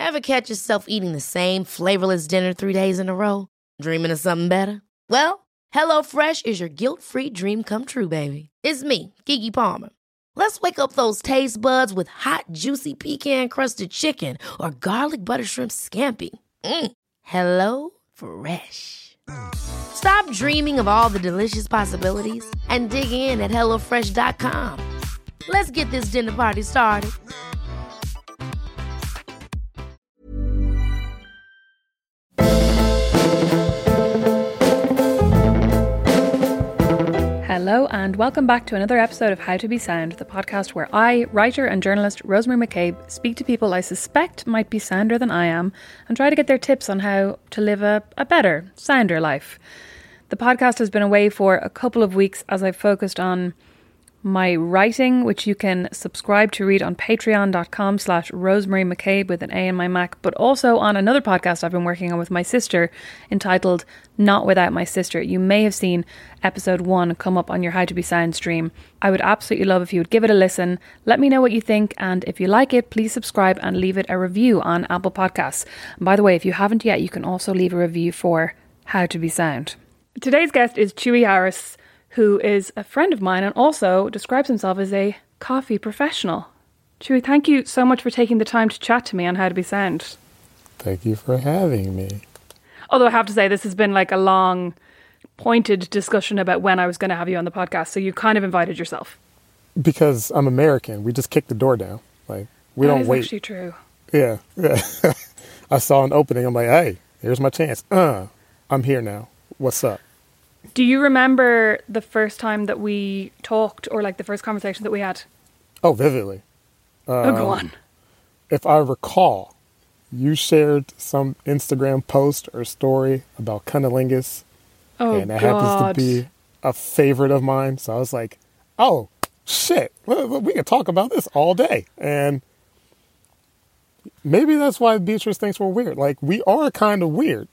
Ever catch yourself eating the same flavorless dinner 3 days in a row? Dreaming of something better? Well, HelloFresh is your guilt-free dream come true, baby. It's me, Keke Palmer. Let's wake up those taste buds with hot, juicy pecan-crusted chicken or garlic butter shrimp scampi. Hello Fresh. Stop dreaming of all the delicious possibilities and dig in at HelloFresh.com. Let's get this dinner party started. Hello and welcome back to another episode of How to Be Sound, the podcast where I, writer and journalist Rosemary McCabe, speak to people I suspect might be sounder than I am and try to get their tips on how to live a better, sounder life. The podcast has been away for a couple of weeks as I've focused on my writing, which you can subscribe to read on patreon.com/Rosemary McCabe with an A in my Mac, but also on another podcast I've been working on with my sister entitled Not Without My Sister. You may have seen episode 1 come up on your How to Be Sound stream. I would absolutely love if you would give it a listen. Let me know what you think, and if you like it, please subscribe and leave it a review on Apple Podcasts. And by the way, if you haven't yet, you can also leave a review for How to Be Sound. Today's guest is Chewy Harris, who is a friend of mine and also describes himself as a coffee professional. Chewy, thank you so much for taking the time to chat to me on How to Be Sound. Thank you for having me. Although I have to say, this has been like a long, pointed discussion about when I was going to have you on the podcast, so you kind of invited yourself. Because I'm American, we just kick the door down. Like, we don't wait. That's actually true. Yeah. I saw an opening, I'm like, hey, here's my chance. I'm here now. What's up? Do you remember the first time that we talked, or like the first conversation that we had? Oh, vividly. Go on. If I recall, you shared some Instagram post or story about cunnilingus. Oh, and that God. happens to be a favorite of mine. So I was like, oh, shit. We can talk about this all day. And maybe that's why Beatrice thinks we're weird. Like, we are kind of weird.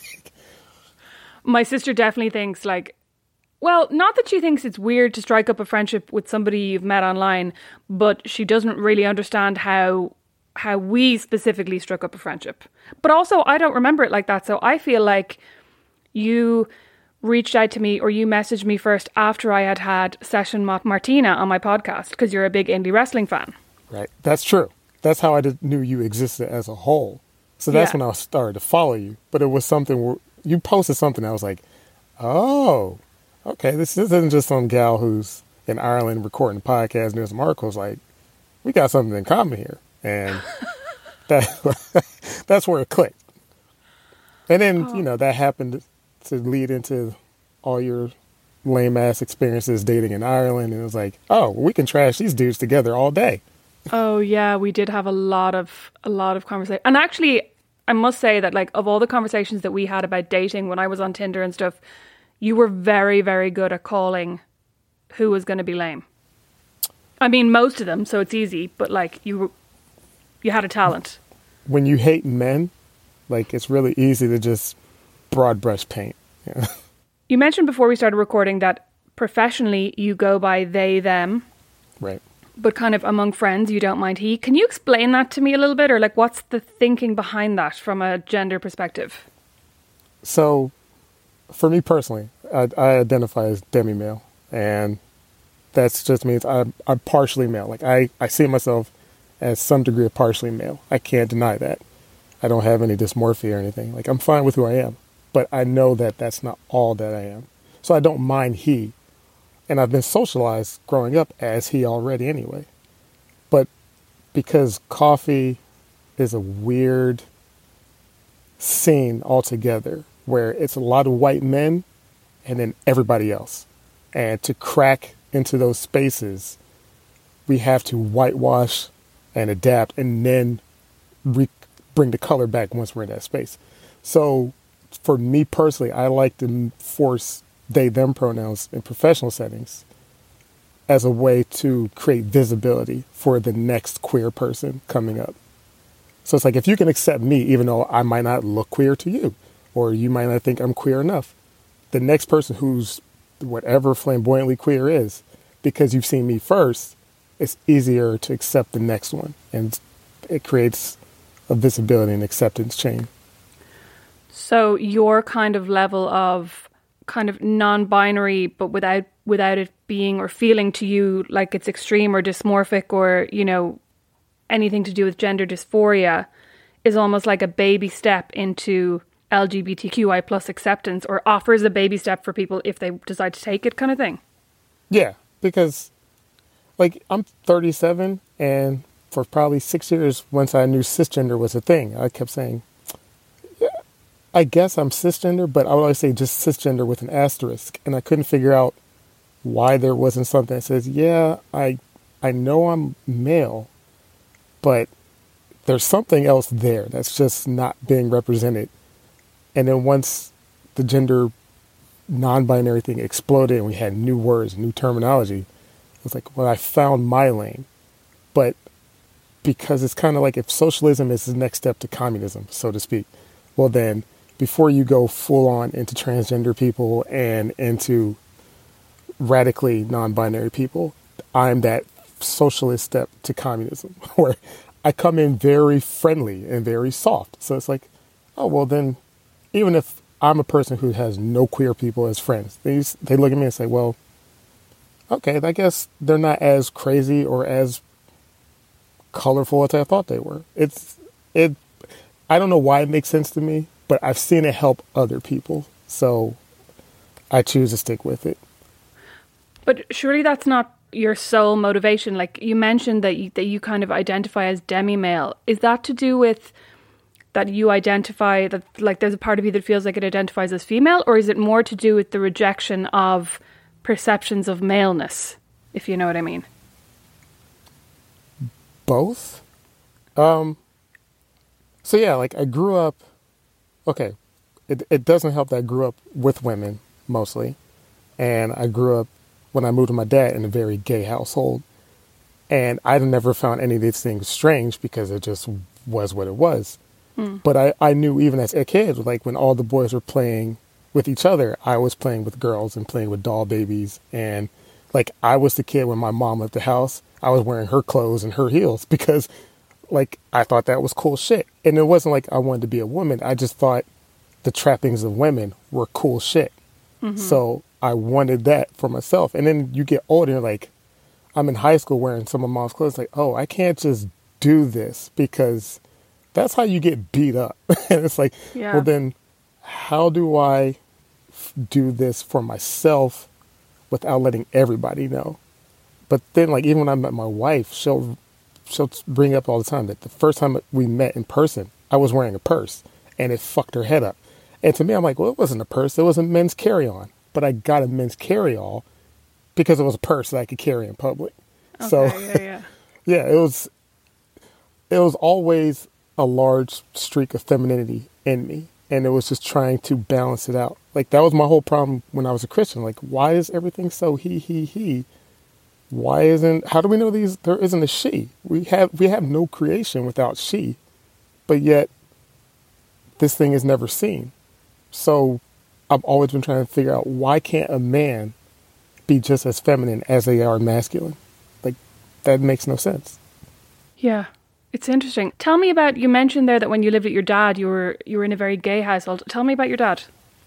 My sister definitely thinks well, not that she thinks it's weird to strike up a friendship with somebody you've met online, but she doesn't really understand how we specifically struck up a friendship. But also, I don't remember it like that. So I feel like you reached out to me, or you messaged me first after I had Session Martina on my podcast, because you're a big indie wrestling fan. Right. That's true. That's how I knew you existed as a whole. So that's when I started to follow you. But it was something where you posted something. I was like, oh, okay. This isn't just some gal who's in Ireland recording a podcast and doing some articles. Like, we got something in common here. And that's where it clicked. And then, that happened to lead into all your lame ass experiences dating in Ireland. And it was like, oh, we can trash these dudes together all day. Oh yeah, we did have a lot of conversation. And actually, I must say that, like, of all the conversations that we had about dating when I was on Tinder and stuff, you were very, very good at calling who was going to be lame. I mean, most of them, so it's easy, but like you had a talent. When you hate men, like, it's really easy to just broad brush paint. Yeah. You mentioned before we started recording that professionally you go by they, them. Right. But kind of among friends, you don't mind he. Can you explain that to me a little bit? Or like, what's the thinking behind that from a gender perspective? So, for me personally, I identify as demi-male. And that just means I'm partially male. Like, I see myself as some degree of partially male. I can't deny that. I don't have any dysmorphia or anything. Like, I'm fine with who I am. But I know that that's not all that I am. So I don't mind he. And I've been socialized growing up as he already anyway. But because coffee is a weird scene altogether, where it's a lot of white men and then everybody else. And to crack into those spaces, we have to whitewash and adapt and then bring the color back once we're in that space. So for me personally, I like to force they, them pronouns in professional settings as a way to create visibility for the next queer person coming up. So it's like, if you can accept me, even though I might not look queer to you, or you might not think I'm queer enough, the next person who's whatever flamboyantly queer is, because you've seen me first, it's easier to accept the next one. And it creates a visibility and acceptance chain. So your kind of level of kind of non-binary, but without it being or feeling to you like it's extreme or dysmorphic or, you know, anything to do with gender dysphoria, is almost like a baby step into LGBTQI plus acceptance, or offers a baby step for people if they decide to take it, kind of thing. Yeah, because like I'm 37, and for probably 6 years, once I knew cisgender was a thing, I kept saying, yeah, I guess I'm cisgender, but I would always say just cisgender with an asterisk. And I couldn't figure out why there wasn't something that says, yeah, I know I'm male, but there's something else there that's just not being represented. And then once the gender non-binary thing exploded and we had new words, new terminology, it was like, well, I found my lane. But because it's kind of like if socialism is the next step to communism, so to speak, well then, before you go full on into transgender people and into radically non-binary people, I'm that socialist step to communism where I come in very friendly and very soft. So it's like, oh, well then, even if I'm a person who has no queer people as friends, they look at me and say, well, okay, I guess they're not as crazy or as colorful as I thought they were. I don't know why it makes sense to me, but I've seen it help other people. So I choose to stick with it. But surely that's not your sole motivation. Like you mentioned that you kind of identify as demi-male. Is that to do with that you identify that like there's a part of you that feels like it identifies as female, or is it more to do with the rejection of perceptions of maleness, if you know what I mean? Both. So yeah, like I grew up, okay, it doesn't help that I grew up with women mostly. And I grew up, when I moved with my dad, in a very gay household. And I never found any of these things strange because it just was what it was. But I knew even as a kid, like when all the boys were playing with each other, I was playing with girls and playing with doll babies. And like I was the kid when my mom left the house, I was wearing her clothes and her heels because like I thought that was cool shit. And it wasn't like I wanted to be a woman. I just thought the trappings of women were cool shit. Mm-hmm. So I wanted that for myself. And then you get older, and like I'm in high school wearing some of mom's clothes. Like, oh, I can't just do this because that's how you get beat up. And it's like, yeah. Well, then how do I do this for myself without letting everybody know? But then, like, even when I met my wife, she'll bring up all the time that the first time we met in person, I was wearing a purse and it fucked her head up. And to me, I'm like, well, it wasn't a purse. It was a men's carry-on. But I got a men's carry-all because it was a purse that I could carry in public. Okay, so, yeah, it was always a large streak of femininity in me. And it was just trying to balance it out. Like, that was my whole problem when I was a Christian. Like, why is everything so he? How do we know there isn't a she? We have no creation without she. But yet, this thing is never seen. So I've always been trying to figure out, why can't a man be just as feminine as they are masculine? Like, that makes no sense. Yeah. It's interesting. Tell me about, you mentioned there that when you lived with your dad, you were in a very gay household. Tell me about your dad.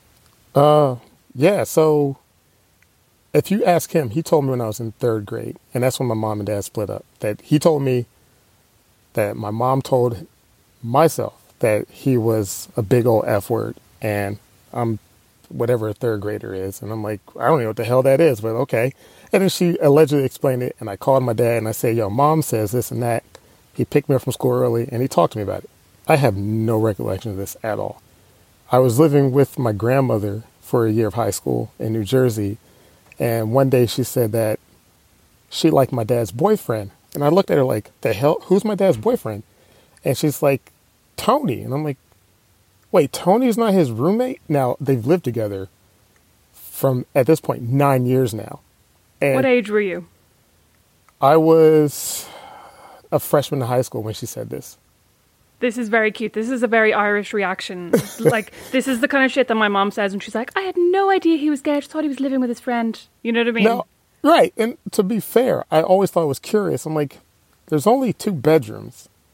Yeah. So if you ask him, he told me when I was in third grade, and that's when my mom and dad split up, that he told me that my mom told myself that he was a big old F word, and I'm whatever a third grader is. And I'm like, I don't know what the hell that is, but okay. And then she allegedly explained it, and I called my dad and I said, yo, mom says this and that. He picked me up from school early, and he talked to me about it. I have no recollection of this at all. I was living with my grandmother for a year of high school in New Jersey, and one day she said that she liked my dad's boyfriend. And I looked at her like, the hell? Who's my dad's boyfriend? And she's like, Tony. And I'm like, wait, Tony's not his roommate? Now, they've lived together from, at this point, 9 years now. And what age were you? I was a freshman in high school when she said this. This is very cute. This is a very Irish reaction. Like, this is the kind of shit that my mom says when she's like, I had no idea he was gay. I just thought he was living with his friend. You know what I mean? No, right. And to be fair, I always thought it was curious. I'm like, there's only 2 bedrooms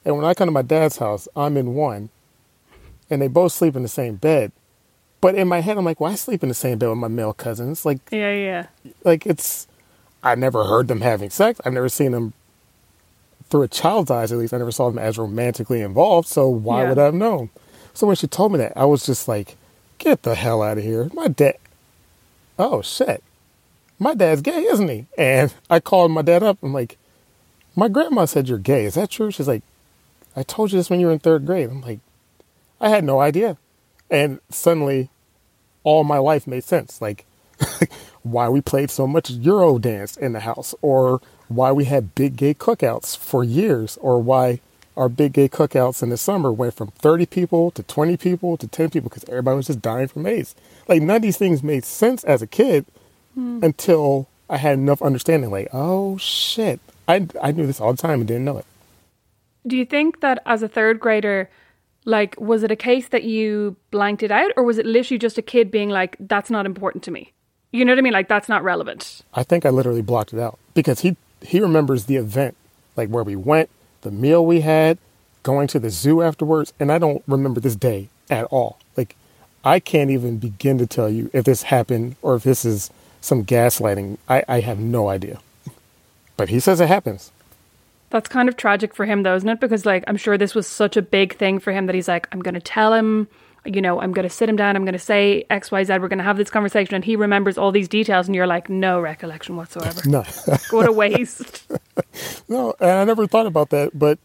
And when I come to my dad's house, I'm in one, and they both sleep in the same bed. But in my head, I'm like, well, I sleep in the same bed with my male cousins. Like, Yeah. like I never heard them having sex. I've never seen them through a child's eyes, at least. I never saw them as romantically involved. So why would I have known? So when she told me that, I was just like, get the hell out of here. My dad, oh shit. My dad's gay, isn't he? And I called my dad up. I'm like, my grandma said you're gay. Is that true? She's like, I told you this when you were in third grade. I'm like, I had no idea. And suddenly, all my life made sense. Like, why we played so much Euro dance in the house, or why we had big gay cookouts for years, or why our big gay cookouts in the summer went from 30 people to 20 people to 10 people because everybody was just dying from AIDS. Like, none of these things made sense as a kid until I had enough understanding. Like, oh, shit. I knew this all the time and didn't know it. Do you think that as a third grader, like, was it a case that you blanked it out, or was it literally just a kid being like, that's not important to me? You know what I mean? Like, that's not relevant. I think I literally blocked it out because he remembers the event, like where we went, the meal we had, going to the zoo afterwards. And I don't remember this day at all. Like, I can't even begin to tell you if this happened or if this is some gaslighting. I have no idea. But he says it happens. That's kind of tragic for him, though, isn't it? Because, like, I'm sure this was such a big thing for him that he's like, I'm going to tell him, you know, I'm going to sit him down, I'm going to say X, Y, Z, we're going to have this conversation, and he remembers all these details, and you're like, no recollection whatsoever. No. What a waste. No, and I never thought about that, but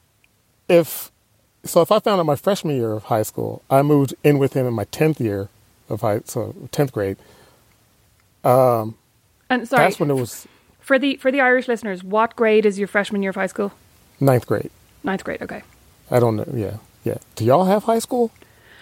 if I found out my freshman year of high school, I moved in with him in my 10th year of 10th grade. And sorry, that's when it was... For the Irish listeners, what grade is your freshman year of high school? 9th grade. 9th grade, okay. I don't know, yeah. Do y'all have high school?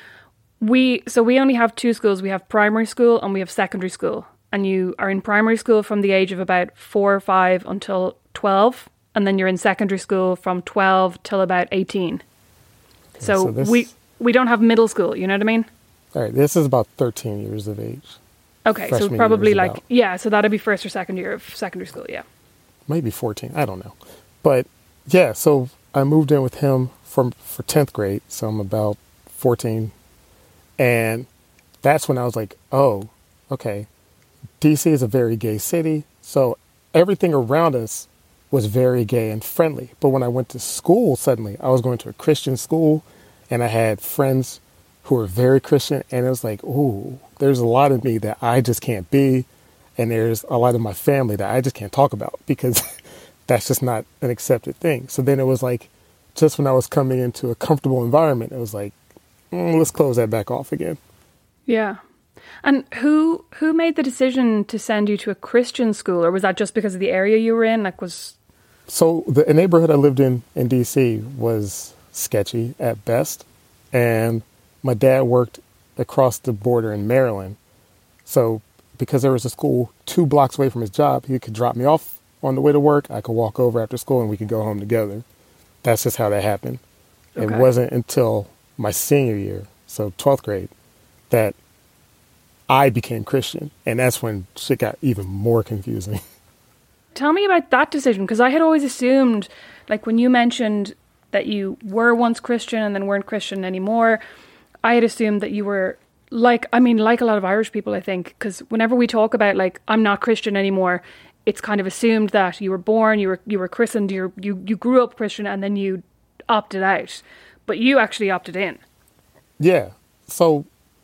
We only have two schools. We have primary school and we have secondary school. And you are in primary school from the age of about 4 or 5 until 12. And then you're in secondary school from 12 till about 18. Okay, so we don't have middle school, you know what I mean? All right, this is about 13 years of age. Okay, so probably like, so that'd be first or second year of secondary school, yeah. Maybe 14, I don't know. But yeah, so I moved in with him for 10th grade, so I'm about 14. And that's when I was like, oh, okay, DC is a very gay city, so everything around us was very gay and friendly. But when I went to school, suddenly, I was going to a Christian school, and I had friends who were very Christian, and it was like, ooh, there's a lot of me that I just can't be, and there's a lot of my family that I just can't talk about because that's just not an accepted thing. So then it was like, just when I was coming into a comfortable environment, it was like, let's close that back off again. Yeah. And who made the decision to send you to a Christian school, or was that just because of the area you were in? So the neighborhood I lived in DC was sketchy at best, and my dad worked across the border in Maryland. So because there was a school 2 blocks away from his job, he could drop me off on the way to work. I could walk over after school and we could go home together. That's just how that happened. Okay. It wasn't until my senior year, so 12th grade, that I became Christian. And that's when shit got even more confusing. Tell me about that decision, because I had always assumed, like when you mentioned that you were once Christian and then weren't Christian anymore, I had assumed that you were like a lot of Irish people, I think, because whenever we talk about like, I'm not Christian anymore, it's kind of assumed that you were born, you were christened, you grew up Christian and then you opted out, but you actually opted in. Yeah. So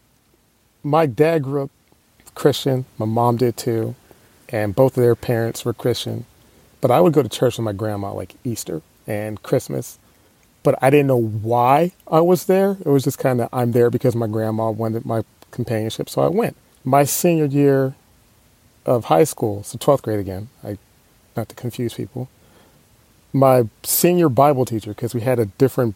my dad grew up Christian. My mom did too. And both of their parents were Christian. But I would go to church with my grandma like Easter and Christmas. But I didn't know why I was there. It was just kind of, I'm there because my grandma wanted my companionship, so I went. My senior year of high school, so 12th grade again, not to confuse people, my senior Bible teacher, because we had a different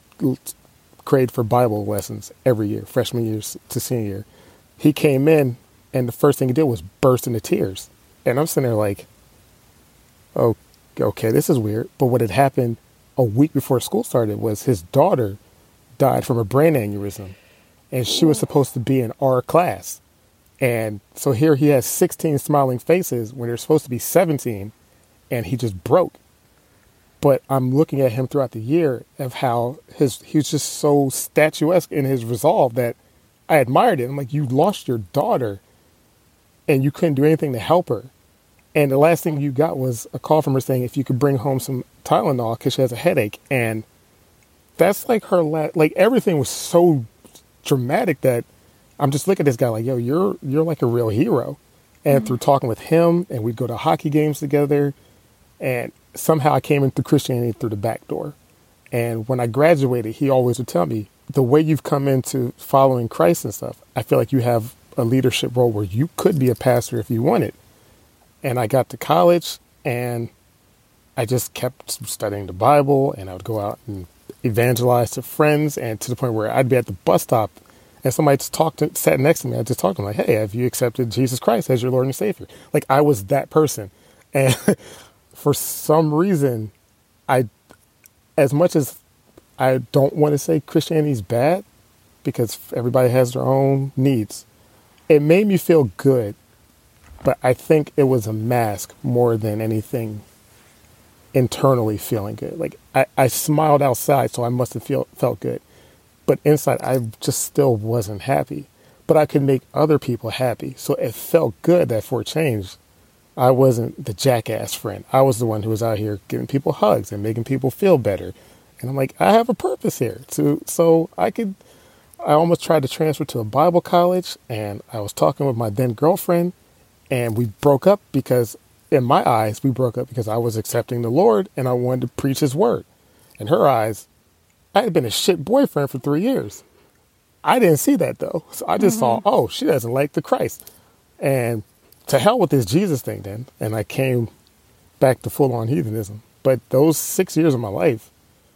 grade for Bible lessons every year, freshman year to senior year, he came in and the first thing he did was burst into tears. And I'm sitting there like, oh, okay, this is weird. But what had happened a week before school started was his daughter died from a brain aneurysm, and she was supposed to be in our class. And so here he has 16 smiling faces when there's supposed to be 17, and he just broke. But I'm looking at him throughout the year of how he was just so statuesque in his resolve that I admired it. I'm like, you lost your daughter and you couldn't do anything to help her. And the last thing you got was a call from her saying if you could bring home some Tylenol because she has a headache. And that's like like everything was so dramatic that I'm just looking at this guy like, yo, you're like a real hero. And through talking with him, and we'd go to hockey games together, and somehow I came into Christianity through the back door. And when I graduated, he always would tell me, the way you've come into following Christ and stuff, I feel like you have a leadership role where you could be a pastor if you wanted. And I got to college, and I just kept studying the Bible, and I would go out and evangelize to friends, and to the point where I'd be at the bus stop, and somebody just sat next to me. I just talked to them like, hey, have you accepted Jesus Christ as your Lord and Savior? Like, I was that person. And for some reason, as much as I don't want to say Christianity is bad, because everybody has their own needs, it made me feel good. But I think it was a mask more than anything internally feeling good. Like, I smiled outside, so I must have felt good. But inside, I just still wasn't happy. But I could make other people happy. So it felt good that for a change, I wasn't the jackass friend. I was the one who was out here giving people hugs and making people feel better. And I'm like, I have a purpose here. So I almost tried to transfer to a Bible college. And I was talking with my then girlfriend. And we broke up because, in my eyes, I was accepting the Lord and I wanted to preach his word. In her eyes, I had been a shit boyfriend for 3 years. I didn't see that, though. So I just saw, oh, she doesn't like the Christ. And to hell with this Jesus thing then. And I came back to full-on heathenism. But those 6 years of my life,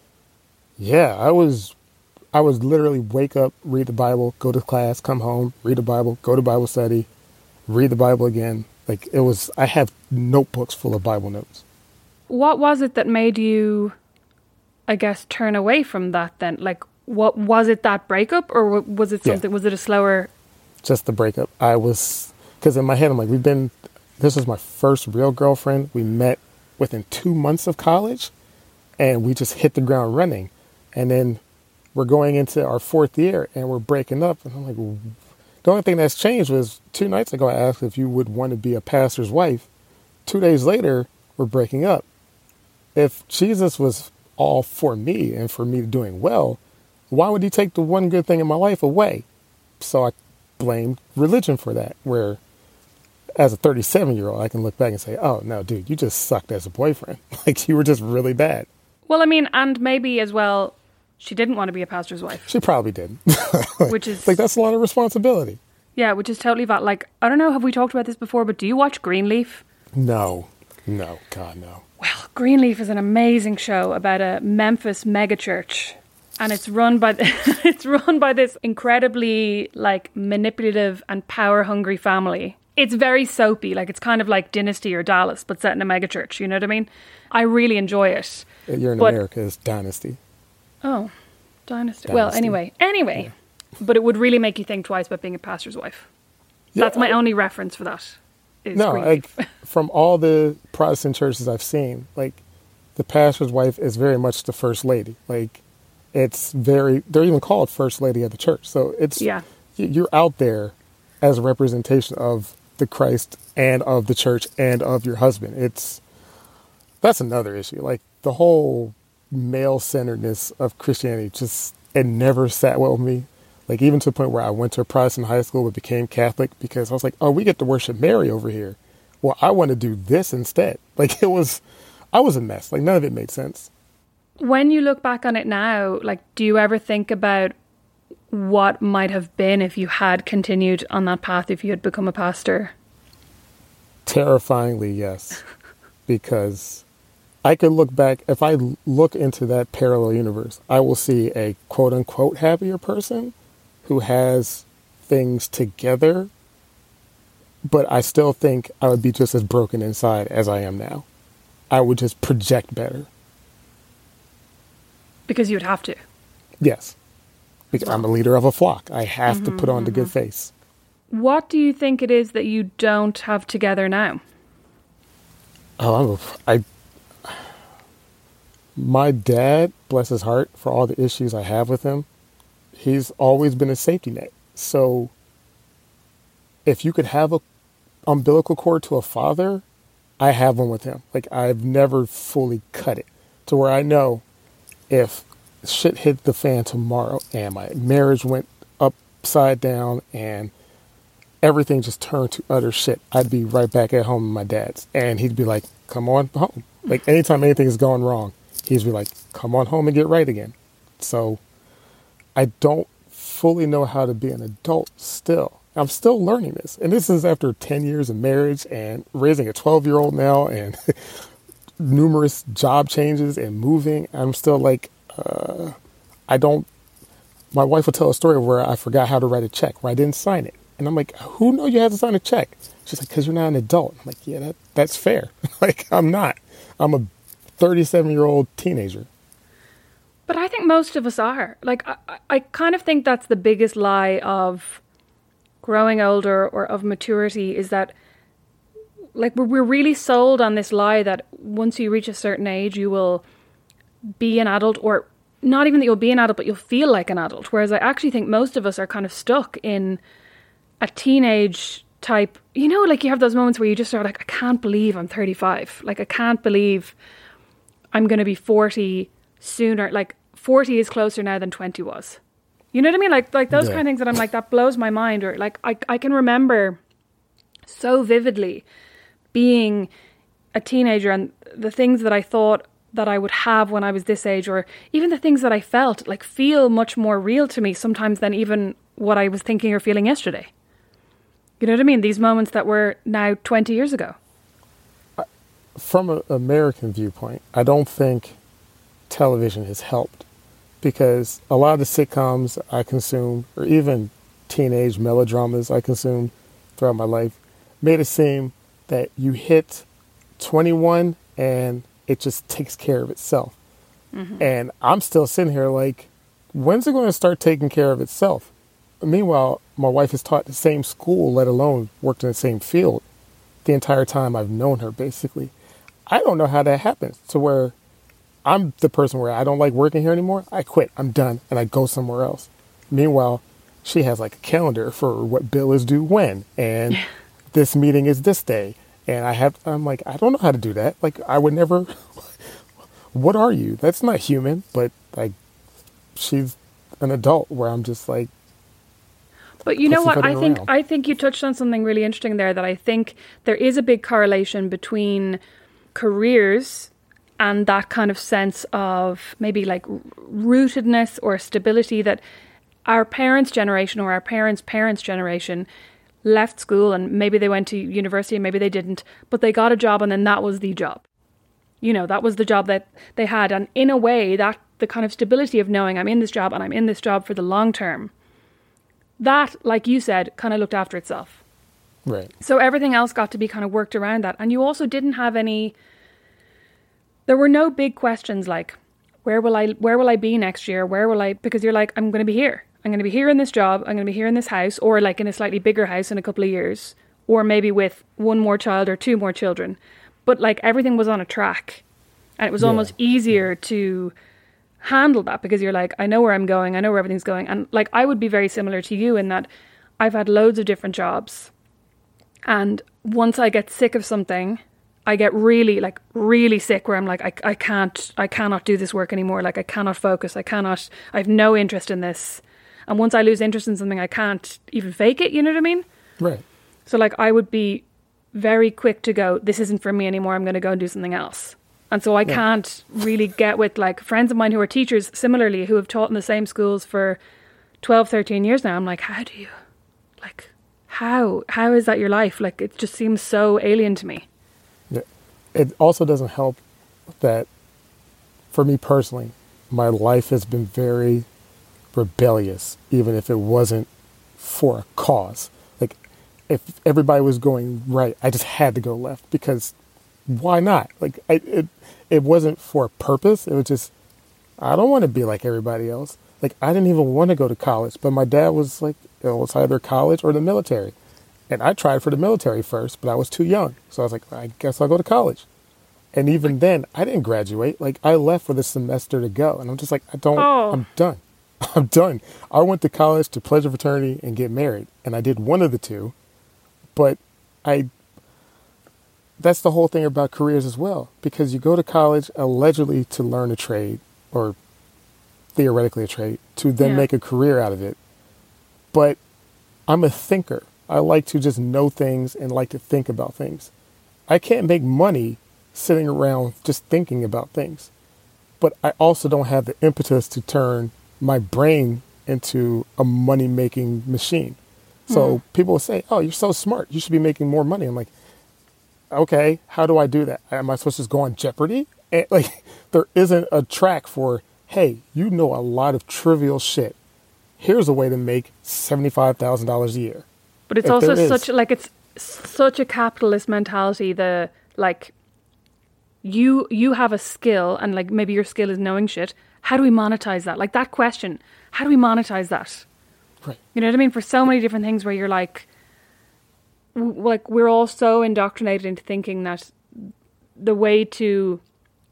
yeah, I was literally wake up, read the Bible, go to class, come home, read the Bible, go to Bible study, read the Bible again. Like, I have notebooks full of Bible notes. What was it that made you, I guess, turn away from that then? Like, what was it, that breakup, or was it something, was it a slower? Just the breakup. Because in my head, I'm like, this was my first real girlfriend. We met within 2 months of college and we just hit the ground running. And then we're going into our 4th year and we're breaking up. And I'm like, the only thing that's changed was 2 nights ago, I asked if you would want to be a pastor's wife. 2 days later, we're breaking up. If Jesus was all for me and for me doing well, why would he take the one good thing in my life away? So I blamed religion for that, where as a 37-year-old, I can look back and say, oh, no, dude, you just sucked as a boyfriend. Like, you were just really bad. Well, I mean, and maybe as well, she didn't want to be a pastor's wife. She probably didn't. Which is... like, that's a lot of responsibility. Yeah, which is totally valid. Like, I don't know, have we talked about this before, but do you watch Greenleaf? No, God, no. Well, Greenleaf is an amazing show about a Memphis megachurch. And it's run by this incredibly, like, manipulative and power-hungry family. It's very soapy. Like, it's kind of like Dynasty or Dallas, but set in a megachurch. You know what I mean? I really enjoy it. You're in America, it's Dynasty. Oh, Dynasty. Well, anyway. Yeah. But it would really make you think twice about being a pastor's wife. Yeah, that's my only reference for that. No, like, from all the Protestant churches I've seen, like, the pastor's wife is very much the first lady. Like, they're even called first lady of the church. So you're out there as a representation of the Christ and of the church and of your husband. That's another issue. Like, the whole male-centeredness of Christianity, it never sat well with me. Like, even to the point where I went to a Protestant high school but became Catholic because I was like, oh, we get to worship Mary over here. Well, I want to do this instead. Like, I was a mess. Like, none of it made sense. When you look back on it now, like, do you ever think about what might have been if you had continued on that path, if you had become a pastor? Terrifyingly, yes. Because I could look back, if I look into that parallel universe, I will see a quote-unquote happier person who has things together, but I still think I would be just as broken inside as I am now. I would just project better. Because you would have to? Yes. Because I'm a leader of a flock. I have to put on the good face. What do you think it is that you don't have together now? Oh, my dad, bless his heart, for all the issues I have with him, he's always been a safety net. So if you could have a umbilical cord to a father, I have one with him. Like, I've never fully cut it to where I know if shit hit the fan tomorrow and my marriage went upside down and everything just turned to utter shit, I'd be right back at home with my dad's. And he'd be like, come on home. Like, anytime anything is going wrong, he'd be like, come on home and get right again. So I don't fully know how to be an adult still. I'm still learning this. And this is after 10 years of marriage and raising a 12-year-old now and numerous job changes and moving. I'm still like, my wife will tell a story where I forgot how to write a check, where I didn't sign it. And I'm like, who knows you have to sign a check? She's like, because you're not an adult. I'm like, yeah, that's fair. Like, I'm not. I'm a 37-year-old teenager. But I think most of us are. Like, I kind of think that's the biggest lie of growing older or of maturity, is that, like, we're really sold on this lie that once you reach a certain age, you will be an adult, or not even that you'll be an adult, but you'll feel like an adult. Whereas I actually think most of us are kind of stuck in a teenage type, like you have those moments where you just are like, I can't believe I'm 35. Like, I can't believe I'm going to be 40 sooner. Like, 40 is closer now than 20 was. You know what I mean? Like those kind of things that I'm like, that blows my mind. Or like, I can remember so vividly being a teenager and the things that I thought that I would have when I was this age, or even the things that I felt, like, feel much more real to me sometimes than even what I was thinking or feeling yesterday. You know what I mean? These moments that were now 20 years ago. From an American viewpoint, I don't think television has helped, because a lot of the sitcoms I consumed, or even teenage melodramas I consumed throughout my life, made it seem that you hit 21 and it just takes care of itself. Mm-hmm. And I'm still sitting here like, when's it going to start taking care of itself? Meanwhile, my wife has taught the same school, let alone worked in the same field, the entire time I've known her, basically. I don't know how that happens, to where I'm the person where I don't like working here anymore. I quit. I'm done. And I go somewhere else. Meanwhile, she has like a calendar for what bill is due when. And this meeting is this day. And I'm like, I don't know how to do that. Like, I would never, what are you? That's not human. But like, she's an adult where I'm just like. But you know what? I think you touched on something really interesting there, that I think there is a big correlation between careers and that kind of sense of maybe like rootedness or stability, that our parents' generation or our parents' parents' generation left school and maybe they went to university and maybe they didn't, but they got a job and then that was the job. That was the job that they had. And in a way, that the kind of stability of knowing I'm in this job and I'm in this job for the long term, that, like you said, kind of looked after itself. Right. So everything else got to be kind of worked around that. And you also didn't have there were no big questions like, where will I be next year? Because you're like, I'm going to be here. I'm going to be here in this job. I'm going to be here in this house, or like in a slightly bigger house in a couple of years, or maybe with one more child or two more children. But like, everything was on a track, and it was almost easier to handle that, because you're like, I know where I'm going. I know where everything's going. And like, I would be very similar to you in that I've had loads of different jobs. And once I get sick of something, I get really sick, where I'm like, I cannot do this work anymore. Like, I cannot focus. I have no interest in this. And once I lose interest in something, I can't even fake it. You know what I mean? Right. So like, I would be very quick to go, this isn't for me anymore. I'm going to go and do something else. And so I can't really get with like friends of mine who are teachers similarly, who have taught in the same schools for 12, 13 years now. I'm like, how do you, like, how is that your life? Like, it just seems so alien to me. Yeah. It also doesn't help that, for me personally, my life has been very rebellious, even if it wasn't for a cause. Like, if everybody was going right, I just had to go left, because why not? Like, it wasn't for a purpose. It was just, I don't want to be like everybody else. Like, I didn't even want to go to college, but my dad was like, it's either college or the military. And I tried for the military first, but I was too young. So I was like, I guess I'll go to college. And even then, I didn't graduate. Like, I left for the semester to go. And I'm just like, I'm done. I'm done. I went to college to pledge a fraternity and get married. And I did one of the two. But that's the whole thing about careers as well. Because you go to college allegedly to learn a trade, or theoretically a trade, to then make a career out of it. But I'm a thinker. I like to just know things and like to think about things. I can't make money sitting around just thinking about things. But I also don't have the impetus to turn my brain into a money-making machine. So people will say, oh, you're so smart. You should be making more money. I'm like, okay, how do I do that? Am I supposed to just go on Jeopardy? And, like, there isn't a track for, hey, you know a lot of trivial shit. Here's a way to make $75,000 a year. But it's also it's such a capitalist mentality. You have a skill, and like maybe your skill is knowing shit. How do we monetize that? Like that question, how do we monetize that? Right. You know what I mean? For so many different things where you're like we're all so indoctrinated into thinking that the way to,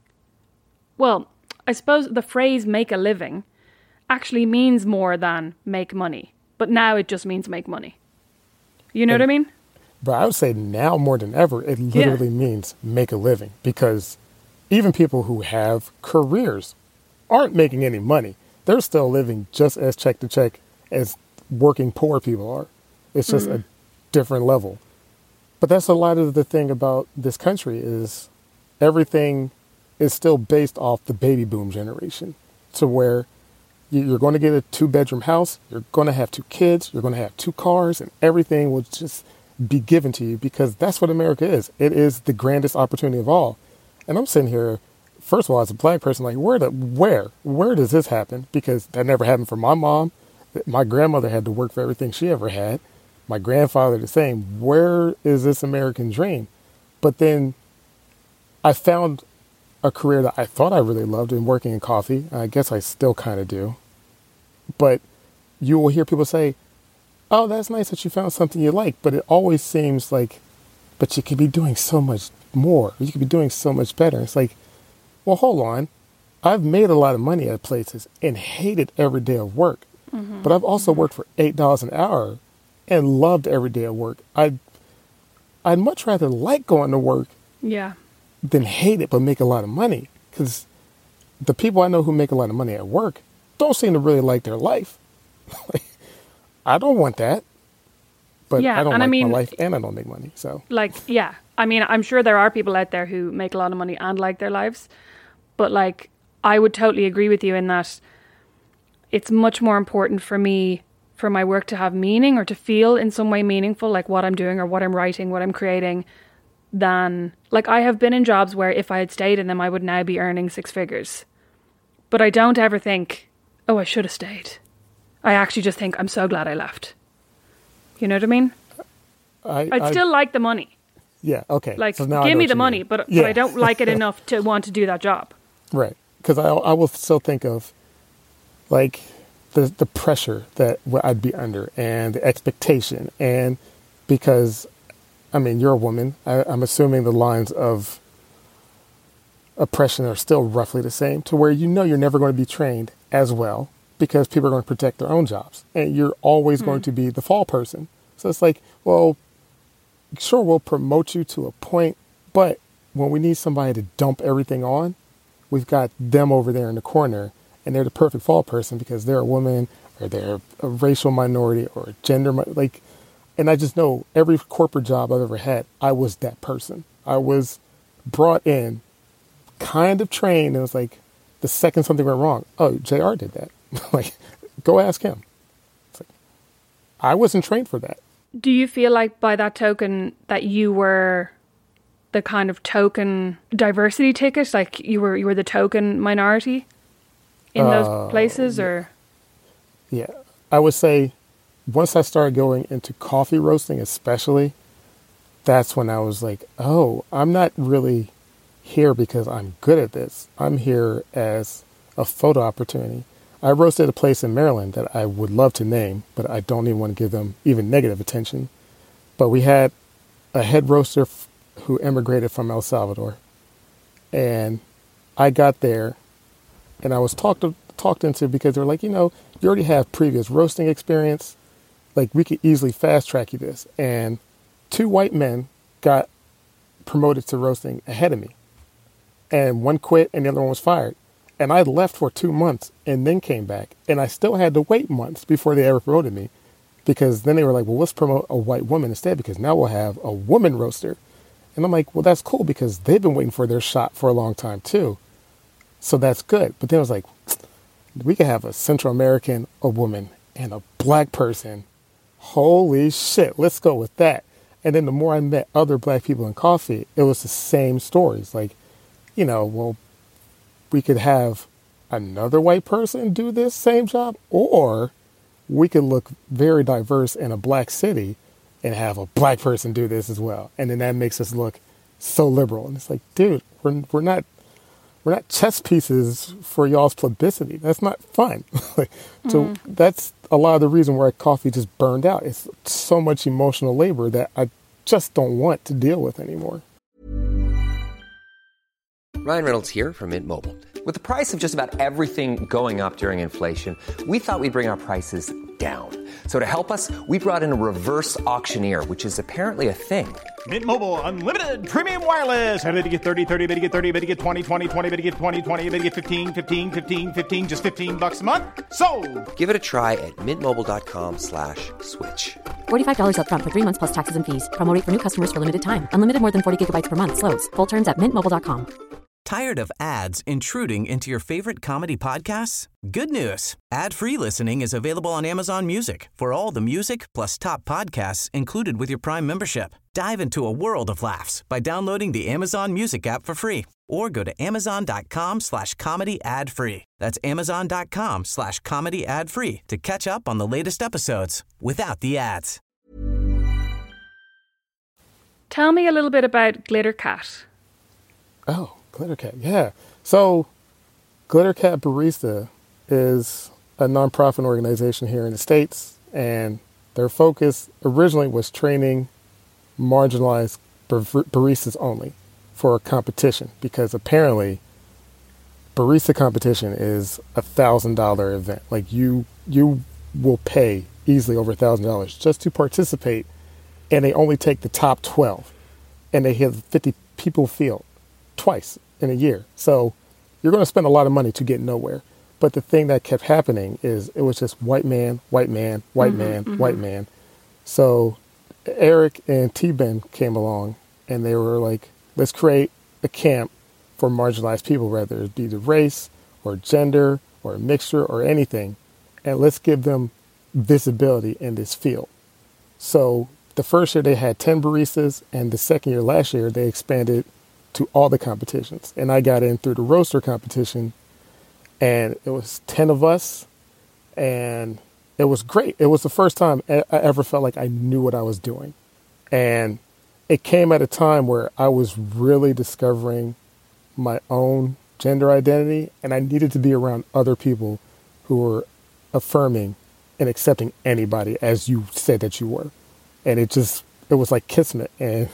well, I suppose the phrase make a living actually means more than make money. But now it just means make money. You know what I mean? But I would say now more than ever, it literally means make a living, because even people who have careers aren't making any money. They're still living just as check to check as working poor people are. It's just a different level. But that's a lot of the thing about this country is everything is still based off the baby boom generation, to where you're going to get a 2-bedroom house, you're going to have 2 kids, you're going to have 2 cars, and everything will just be given to you, because that's what America is. It is the grandest opportunity of all. And I'm sitting here, first of all, as a black person, like, where does this happen? Because that never happened for my mom. My grandmother had to work for everything she ever had. My grandfather the same. Where is this American dream? But then I found a career that I thought I really loved in working in coffee. I guess I still kind of do. But you will hear people say, oh, that's nice that you found something you like. But it always seems like, but you could be doing so much more. You could be doing so much better. It's like, well, hold on. I've made a lot of money at places and hated every day of work. But I've also worked for $8 an hour and loved every day of work. I'd much rather like going to work than hate it but make a lot of money. Because the people I know who make a lot of money at work don't seem to really like their life. I don't want that. But I don't like my life and I don't make money. So I mean, I'm sure there are people out there who make a lot of money and like their lives. But like, I would totally agree with you in that it's much more important for me for my work to have meaning or to feel in some way meaningful, like what I'm doing or what I'm writing, what I'm creating, than like I have been in jobs where if I had stayed in them, I would now be earning 6 figures. But I don't ever think, oh, I should have stayed. I actually just think I'm so glad I left. You know what I mean? I'd still like the money. Yeah, okay. Like, so give me the money, but I don't like it enough to want to do that job. Right. Because I will still think of, like, the pressure that I'd be under and the expectation. And because, I mean, you're a woman. I'm assuming the lines of oppression are still roughly the same, to where you know you're never going to be trained as well because people are going to protect their own jobs. And you're always going to be the fall person. So it's like, well, sure, we'll promote you to a point, but when we need somebody to dump everything on, we've got them over there in the corner, and they're the perfect fall person because they're a woman or they're a racial minority or a gender, and I just know every corporate job I've ever had, I was that person. I was brought in, kind of trained, and it was like, the second something went wrong, oh, JR did that. Like, go ask him. It's like, I wasn't trained for that. Do you feel like by that token that you were the kind of token diversity ticket? Like you were the token minority in those places, or? Yeah, I would say once I started going into coffee roasting, especially, that's when I was like, oh, I'm not really here because I'm good at this. I'm here as a photo opportunity. I roasted a place in Maryland that I would love to name, but I don't even want to give them even negative attention. But we had a head roaster who immigrated from El Salvador. And I got there and I was talked into because they were like, you already have previous roasting experience. Like, we could easily fast track you this. And 2 white men got promoted to roasting ahead of me. And one quit and the other one was fired. And I left for 2 months and then came back. And I still had to wait months before they ever promoted me. Because then they were like, well, let's promote a white woman instead, because now we'll have a woman roaster. And I'm like, well, that's cool, because they've been waiting for their shot for a long time too. So that's good. But then I was like, we could have a Central American, a woman, and a black person. Holy shit, let's go with that. And then the more I met other black people in coffee, it was the same stories. Like, well, we could have another white person do this same job, or we could look very diverse in a black city and have a black person do this as well. And then that makes us look so liberal. And it's like, dude, we're not chess pieces for y'all's publicity. That's not fun. So that's a lot of the reason why coffee just burned out. It's so much emotional labor that I just don't want to deal with anymore. Ryan Reynolds here from Mint Mobile. With the price of just about everything going up during inflation, we thought we'd bring our prices down. So to help us, we brought in a reverse auctioneer, which is apparently a thing. Mint Mobile Unlimited Premium Wireless. How to get 30, 30, bit to get 30, bit to get 20, 20, 20, bit to get 20, 20, bit to get 15, 15, 15, 15, just $15 a month? Sold! Give it a try at mintmobile.com/switch. $45 up front for 3 months plus taxes and fees. Promo rate for new customers for limited time. Unlimited more than 40 gigabytes per month. Slows full terms at mintmobile.com. Tired of ads intruding into your favorite comedy podcasts? Good news. Ad-free listening is available on Amazon Music for all the music plus top podcasts included with your Prime membership. Dive into a world of laughs by downloading the Amazon Music app for free or go to amazon.com/comedy ad-free. That's amazon.com/comedy ad-free to catch up on the latest episodes without the ads. Tell me a little bit about Glitter Cat. Oh, Glitter Cat, yeah. So Glitter Cat Barista is a nonprofit organization here in the States, and their focus originally was training marginalized baristas only for a competition, because apparently barista competition is $1,000 event. Like, you will pay easily over $1,000 just to participate, and they only take the top 12, and they have 50 people field twice in a year. So you're going to spend a lot of money to get nowhere. But the thing that kept happening is it was just white man, white man, white man, white man. So Eric and T-Ben came along, and they were like, let's create a camp for marginalized people, whether it be the race or gender or a mixture or anything, and let's give them visibility in this field. So the first year they had 10 baristas, and the second year, last year, they expanded to all the competitions. And I got in through the roaster competition, and it was 10 of us, and it was great. It was the first time I ever felt like I knew what I was doing. And it came at a time where I was really discovering my own gender identity, and I needed to be around other people who were affirming and accepting anybody as you said that you were. And it was like kismet. And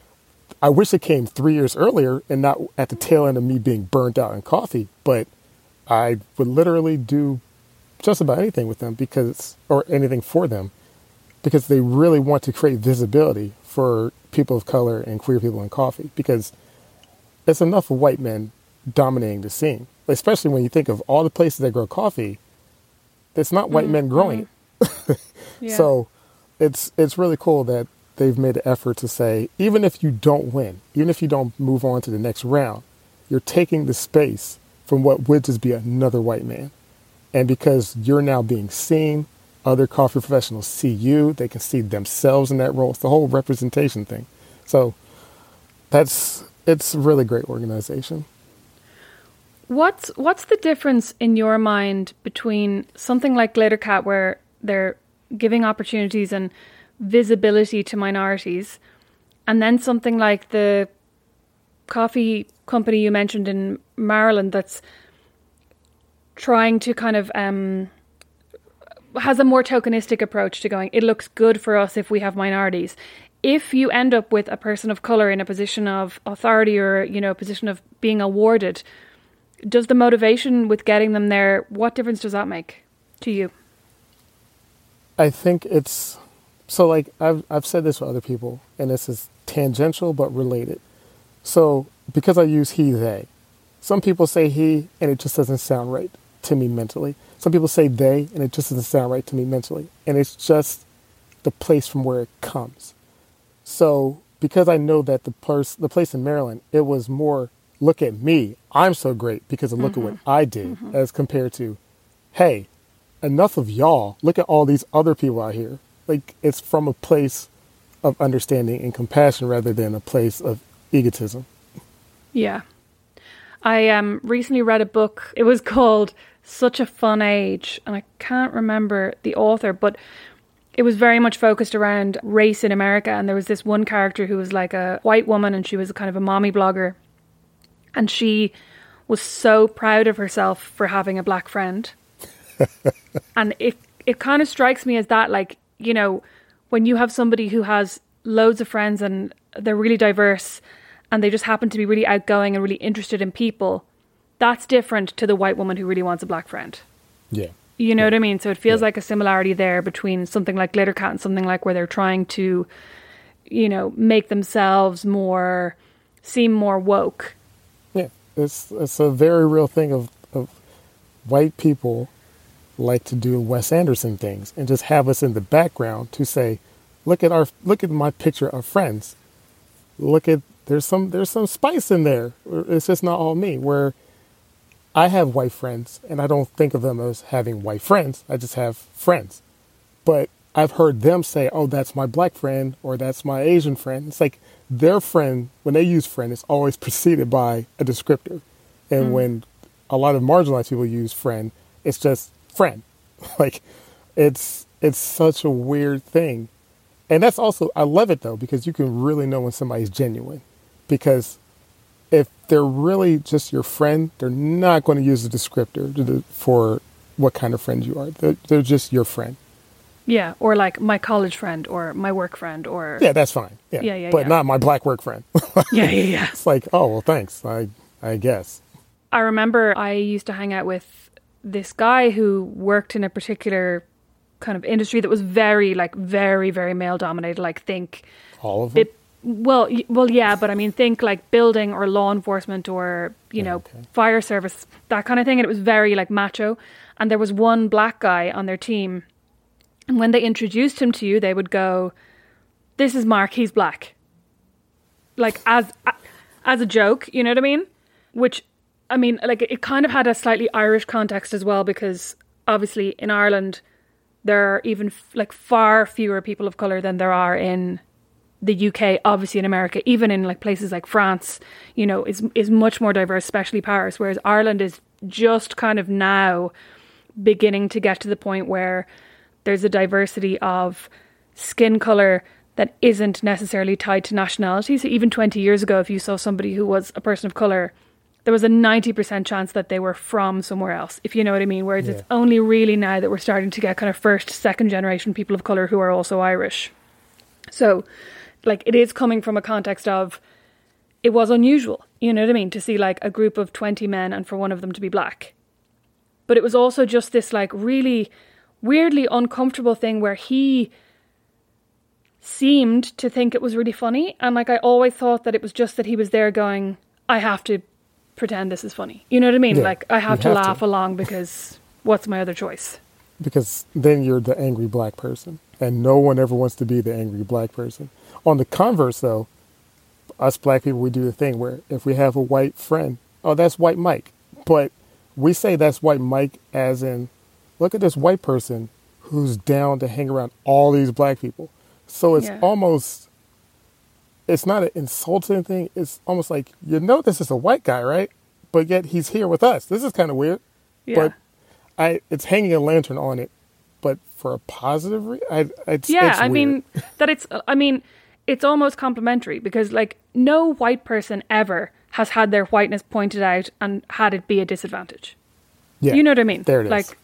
I wish it came 3 years earlier and not at the tail end of me being burnt out in coffee, but I would literally do just about anything with them or anything for them, because they really want to create visibility for people of color and queer people in coffee, because it's enough of white men dominating the scene, especially when you think of all the places that grow coffee. It's not white men growing it. Yeah. So it's really cool that they've made an effort to say, even if you don't win, even if you don't move on to the next round, you're taking the space from what would just be another white man. And because you're now being seen, other coffee professionals see you, they can see themselves in that role. It's the whole representation thing. So it's a really great organization. What's the difference in your mind between something like Glitter Cat, where they're giving opportunities and visibility to minorities, and then something like the coffee company you mentioned in Maryland that's trying to kind of has a more tokenistic approach to going, it looks good for us if we have minorities? if you end up with a person of colour in a position of authority or, you know, a position of being awarded, does the motivation with getting them there, what difference does that make to you? I think it's, so like I've said this to other people, and this is tangential but related. So because I use he, they, some people say he and it just doesn't sound right to me mentally. Some people say they and it just doesn't sound right to me mentally. And it's just the place from where it comes. So because I know that the place in Maryland, it was more, look at me, I'm so great because of look at what I did, as compared to, hey, enough of y'all, look at all these other people out here. Like, it's from a place of understanding and compassion rather than a place of egotism. Yeah. I recently read a book. It was called Such a Fun Age, and I can't remember the author, but it was very much focused around race in America. And there was this one character who was like a white woman, and she was a kind of a mommy blogger. And she was so proud of herself for having a black friend. And it kind of strikes me as that, like, you know, when you have somebody who has loads of friends and they're really diverse and they just happen to be really outgoing and really interested in people, that's different to the white woman who really wants a black friend. Yeah. You know what I mean? So it feels like a similarity there between something like Glittercat and something like where they're trying to, you know, make themselves seem more woke. Yeah. It's a very real thing of white people like to do Wes Anderson things and just have us in the background to say, look at my picture of friends. There's some spice in there. It's just not all me. Where I have white friends and I don't think of them as having white friends. I just have friends. But I've heard them say, oh, that's my black friend or that's my Asian friend. It's like their friend, when they use friend, it's always preceded by a descriptor. And when a lot of marginalized people use friend, it's just friend. Like, it's such a weird thing. And that's also, I love it though, because you can really know when somebody's genuine. Because if they're really just your friend, they're not going to use a descriptor for what kind of friend you are. They're just your friend. Yeah, or like my college friend or my work friend or... Yeah, that's fine. Yeah, but not my black work friend. Yeah. It's like, oh, well, thanks, I guess. I remember I used to hang out with this guy who worked in a particular kind of industry that was very, very male dominated. Like, think all of them. Well, yeah, but I mean, think like building or law enforcement or fire service, that kind of thing. And it was very like macho. And there was one black guy on their team, and when they introduced him to you, they would go, "This is Mark. He's black." Like as a joke, you know what I mean? Which, I mean, like it kind of had a slightly Irish context as well, because obviously in Ireland there are even like far fewer people of colour than there are in the UK. Obviously in America, even in like places like France, you know, is much more diverse, especially Paris, whereas Ireland is just kind of now beginning to get to the point where there's a diversity of skin colour that isn't necessarily tied to nationality. So even 20 years ago, if you saw somebody who was a person of colour, there was a 90% chance that they were from somewhere else, if you know what I mean. Whereas it's only really now that we're starting to get kind of first, second generation people of colour who are also Irish. So, like, it is coming from a context of, it was unusual, you know what I mean, to see like a group of 20 men and for one of them to be black. But it was also just this like really weirdly uncomfortable thing where he seemed to think it was really funny. And like, I always thought that it was just that he was there going, I have to pretend this is funny. You know what I mean? Yeah, like, I have to laugh along because what's my other choice? Because then you're the angry black person. And no one ever wants to be the angry black person. On the converse, though, us black people, we do the thing where if we have a white friend, oh, that's white Mike. But we say that's white Mike as in, look at this white person who's down to hang around all these black people. So it's almost, it's not an insulting thing. It's almost like, you know, this is a white guy, right? But yet he's here with us. This is kind of weird. Yeah. But it's hanging a lantern on it. But for a positive it's weird. It's almost complimentary because, like, no white person ever has had their whiteness pointed out and had it be a disadvantage. Yeah. You know what I mean? There it is. Like,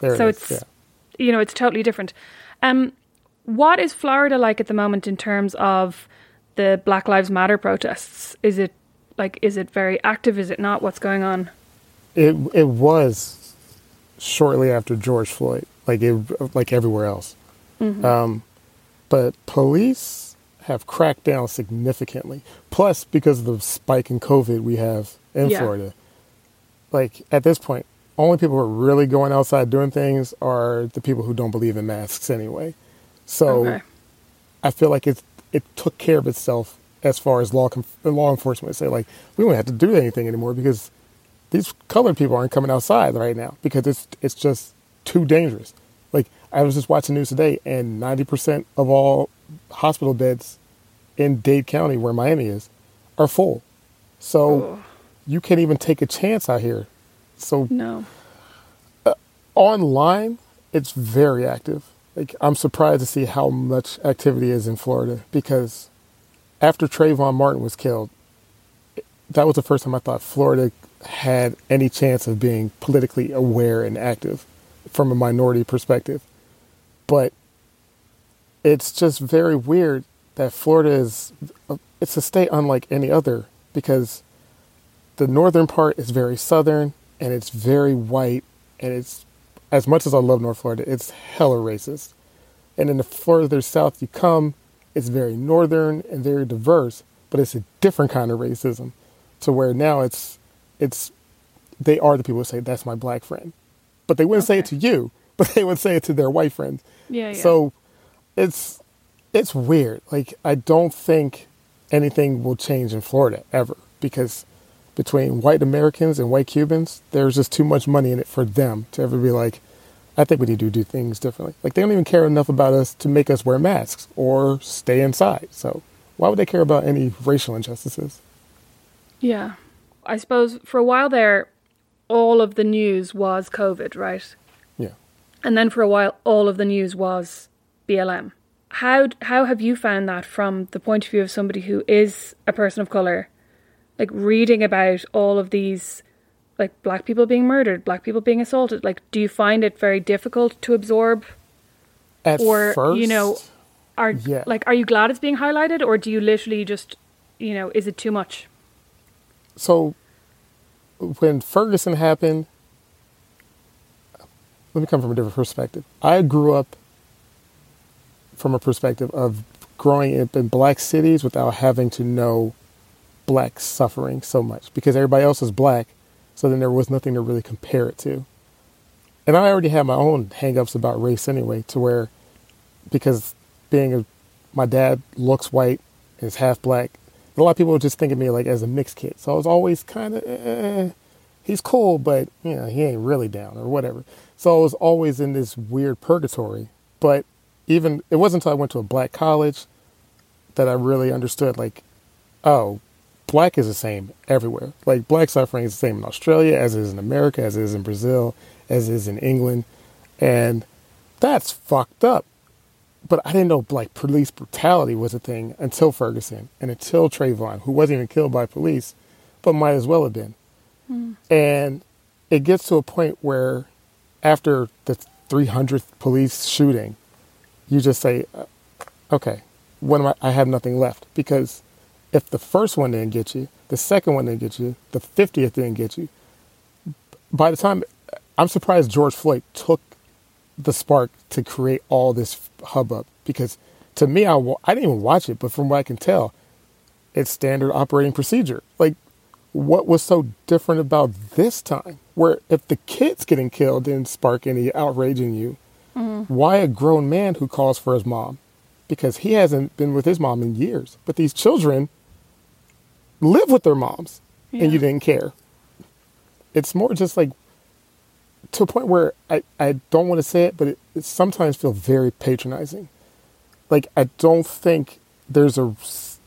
you know, it's totally different. What is Florida like at the moment in terms of the Black Lives Matter protests? Is it very active? Is it not? What's going on? It was shortly after George Floyd, like everywhere else. But police have cracked down significantly. Plus, because of the spike in COVID we have in Florida, like at this point, only people who are really going outside doing things are the people who don't believe in masks anyway. So I feel like it took care of itself as far as law enforcement would say, like, we don't have to do anything anymore because these colored people aren't coming outside right now because it's just too dangerous. Like, I was just watching news today, and 90% of all hospital beds in Dade County, where Miami is, are full. So you can't even take a chance out here. So no. Online, it's very active. Like, I'm surprised to see how much activity is in Florida because after Trayvon Martin was killed, that was the first time I thought Florida had any chance of being politically aware and active from a minority perspective. But it's just very weird that Florida it's a state unlike any other because the northern part is very southern and it's very white, and it's, as much as I love North Florida, it's hella racist. And then the further south you come, it's very northern and very diverse, but it's a different kind of racism to where now they are the people who say, that's my black friend. But they wouldn't say it to you, but they would say it to their white friends. Yeah. So it's weird. Like, I don't think anything will change in Florida ever because between white Americans and white Cubans, there's just too much money in it for them to ever be like, I think we need to do things differently. Like, they don't even care enough about us to make us wear masks or stay inside. So why would they care about any racial injustices? Yeah. I suppose for a while there, all of the news was COVID, right? Yeah. And then for a while, all of the news was BLM. How have you found that from the point of view of somebody who is a person of colour, like reading about all of these, like black people being murdered, black people being assaulted? Like, do you find it very difficult to absorb? At first, are you glad it's being highlighted, or do you literally just, is it too much? So when Ferguson happened, let me come from a different perspective. I grew up from a perspective of growing up in black cities without having to know black suffering so much because everybody else is black. So then there was nothing to really compare it to. And I already had my own hang-ups about race anyway, to where, because my dad looks white and is half black, a lot of people would just think of me like as a mixed kid. So I was always kind of, he's cool, but he ain't really down or whatever. So I was always in this weird purgatory. But it wasn't until I went to a black college that I really understood, like, oh, black is the same everywhere. Like, black suffering is the same in Australia as it is in America, as it is in Brazil, as it is in England. And that's fucked up. But I didn't know, like, police brutality was a thing until Ferguson and until Trayvon, who wasn't even killed by police, but might as well have been. And it gets to a point where after the 300th police shooting, you just say, okay, I have nothing left. Because if the first one didn't get you, the second one didn't get you, the 50th didn't get you, by the time, I'm surprised George Floyd took the spark to create all this hubbub. Because to me, I didn't even watch it, but from what I can tell, it's standard operating procedure. Like, what was so different about this time? Where if the kid's getting killed didn't spark any outrage in you, why a grown man who calls for his mom? Because he hasn't been with his mom in years. But these children live with their moms, and you didn't care. It's more just like, to a point where I don't want to say it, but it sometimes feels very patronizing. Like, I don't think there's a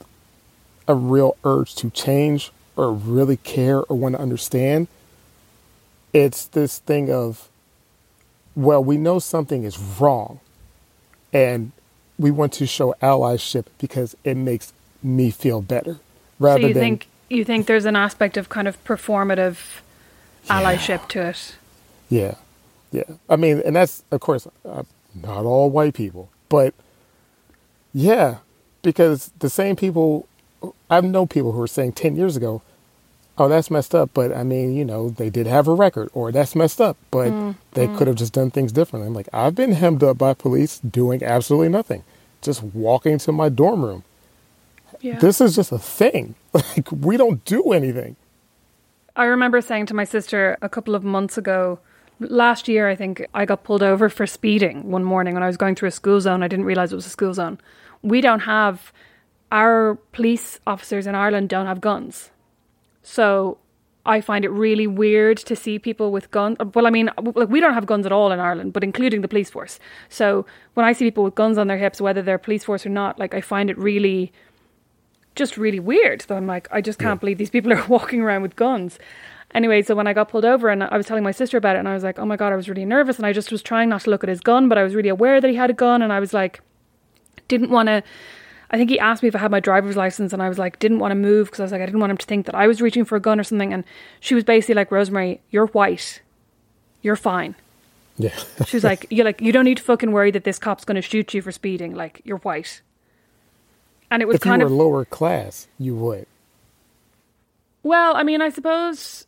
real urge to change or really care or want to understand. It's this thing of, well, we know something is wrong, and we want to show allyship because it makes me feel better. So you think there's an aspect of kind of performative allyship to it? Yeah. I mean, and that's, of course, not all white people, but yeah, Because the same people, I know people who were saying 10 years ago, oh, that's messed up, but I mean, you know, they did have a record, or that's messed up, but they could have just done things differently. I'm like, I've been hemmed up by police doing absolutely nothing, just walking to my dorm room. Yeah. This is just a thing. Like, we don't do anything. I remember saying to my sister a couple of months ago, last year, I think, I got pulled over for speeding one morning when I was going through a school zone. I didn't realise it was a school zone. Our police officers in Ireland don't have guns. So I find it really weird to see people with guns. Well, I mean, like, we don't have guns at all in Ireland, but including the police force. So when I see people with guns on their hips, whether they're police force or not, like, I find it really weird. So I'm like, I just can't believe these people are walking around with guns. Anyway, so when I got pulled over and I was telling my sister about it, and I was like, oh my God, I was really nervous, and I just was trying not to look at his gun, but I was really aware that he had a gun, and I was like, I think he asked me if I had my driver's license, and I was like, didn't want to move because I was like, I didn't want him to think that I was reaching for a gun or something. And she was basically like, Rosemary, you're white. You're fine. Yeah. She was like, you don't need to fucking worry that this cop's going to shoot you for speeding. Like, you're white. And it was if you were lower class, you would. Well, I mean, I suppose,